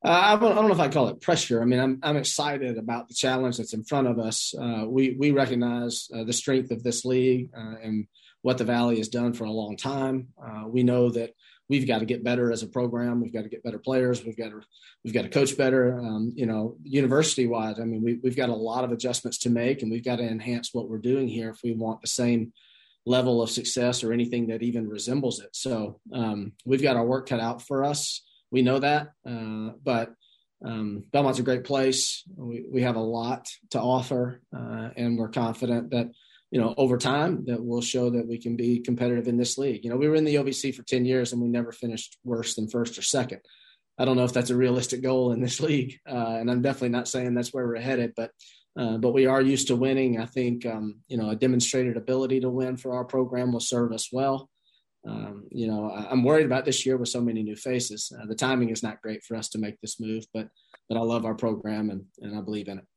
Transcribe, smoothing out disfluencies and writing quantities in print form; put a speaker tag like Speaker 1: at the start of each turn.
Speaker 1: I don't know if I call it pressure. I mean, I'm excited about the challenge that's in front of us. We recognize the strength of this league and what the Valley has done for a long time. We know that we've got to get better as a program. We've got to get better players. We've got to coach better. University wise, I mean, we've got a lot of adjustments to make, and we've got to enhance what we're doing here if we want the same level of success or anything that even resembles it. So we've got our work cut out for us. We know that, but Belmont's a great place. We have a lot to offer, and we're confident that, over time that we'll show that we can be competitive in this league. We were in the OVC for 10 years and we never finished worse than first or second. I don't know if that's a realistic goal in this league. And I'm definitely not saying that's where we're headed, but we are used to winning. I think, a demonstrated ability to win for our program will serve us well. I'm worried about this year with so many new faces. The timing is not great for us to make this move, but I love our program and I believe in it.